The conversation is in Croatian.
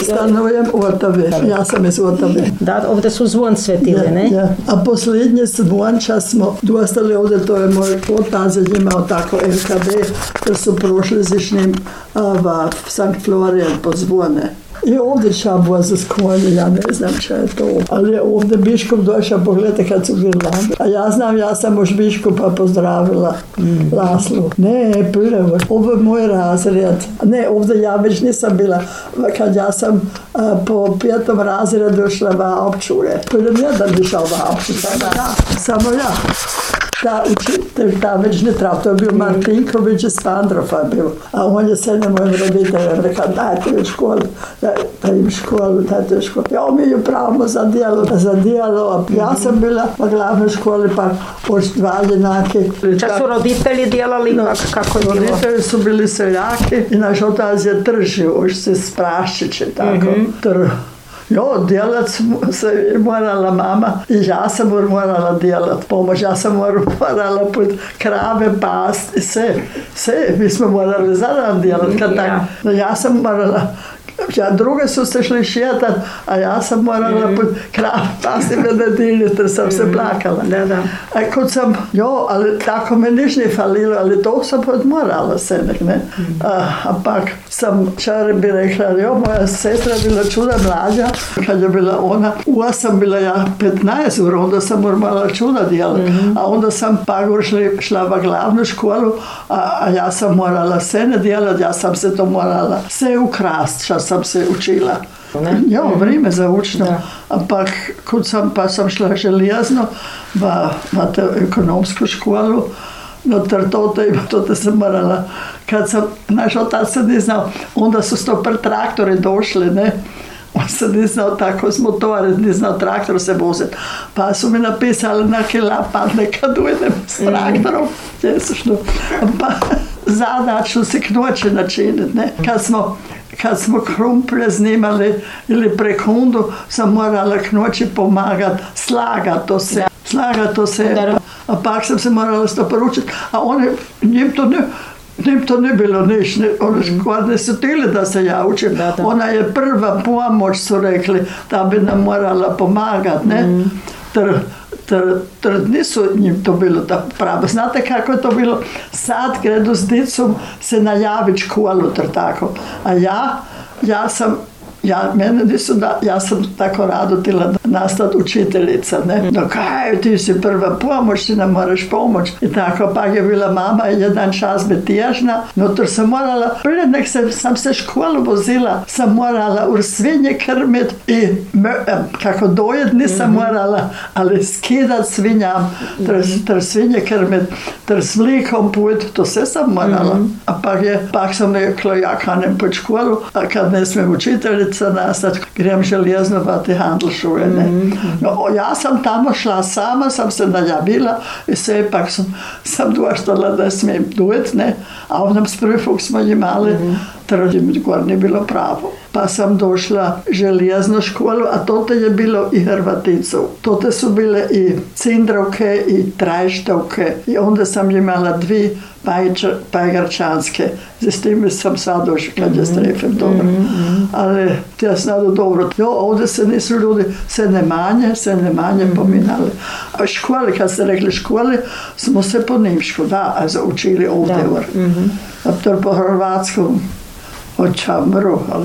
stanujem u Otave. Ja sam iz Otave. Da, ovdje su zvon svetili, ne? Ja. A posljednje zvonča smo dostali ovdje, to je moj otac imao tako LKB, jer su prošli zišnim Sankt Florian po zvone. I ovdje šabua za skonje, ja ne znam šta je to. Ali ovdje biškup došao, pogledajte kad su girlande. A ja znam, ja sam už biškupa pozdravila Laslu. Ne, prvo, ovo je moj razred. Ne, ovdje ja već nisam bila. Kad ja sam po 5. razredu došla v opčure. Prvo jedan išao v opčure. Samo ja. Ta učitelj, ta već ne treba, to je bio Martinković iz Pandrofa bio. A on je sedne mojim roditeljem rekao, dajte u školu, dajte u školu. Ja umiju pravimo za dijalog. Ja sam bila u glavnoj školi, pa poštvaljenake. Čak su roditelji djelali, kako je bilo? Roditelji su bili seljaki i naš otac je tržio, už se sprašiće, tako. Jo, djelat se morala mama i ja sam morala djelat pomoć. Ja sam morala put krave past i sve. Mi smo morali zadan djelat. Ja sam morala, druge su se šli šijetat, a ja sam morala put krave past i medediniti, jer sam se plakala. A kod sam, ali tako me niš ne falilo, ali to sam morala se ne. A pak sam čare bi rekla, moja sestra bila čuda mlađa, kad je bila ona, sam bila ja 15, onda sam morala čuda djelat. A onda sam pak šla v glavnu školu, a ja sam morala sve ne djelat, ja sam se to morala sve ukrast, što sam se učila. Vrijeme za učno. A pa sam šla željezno v ekonomsku školu. No, to sam morala, kad sam, naš otac se ne znao, onda su to prvi traktori došli, ne? On se ne znao tako s motore, ne znao traktor se voziti. Pa su mi napisali na kilapa, nekad ujedem s traktorom, pa zadaču se knoće načiniti, ne? Kad smo krumplje snimali ili prekundu, sam morala knoći pomagati, slagati to se. A pak sam se morala to poručiti, a njim to ne bilo niš, oni ne su htjeli da se ja učim. Ona je prva pomoć, su rekli, da bi nam morala pomagati, ne? Nisu njim to bilo pravo. Znate kako je to bilo? Sad gredu s dicom se najavit školu, tako. A ja sam tako rado htjela nastati učiteljica, ne? No kaj, ti si prva pomoć, ti nam moraš pomoć. I tako, pa je bila mama jedan čas betježna, no to sam morala, prije nek sam se školu vozila, sam morala u svinje krmit i kako dojed nisam morala, ali skidat svinjam, ter svinje krmit, ter s mlikom put, to sve sam morala. A pak sam rekla, ja kanem pod školu, a kad ne smijem učiteljica nastati, grem željezno vati Handelsschule, ne? No, ja sam tamo šla sama, sam se najavila i sve pak sam doštala da smijem duet, ne? A onom sprifog smo imali, gor nije bilo pravo. Pa sam došla željeznu školu, a toto je bilo i Hrvaticov. Tote su bile i Cindrovke i Trajštovke i onda sam imala 2 Pajgarčanske. S time sam sad došla kad je strefem dobro. Ali ja sam dobro. Ovdje se nisu ljudi se ne manje pominali. A školi, kad ste rekli školi, smo se po nimšku, učili ovdje. A to po hrvatskom od Čamru.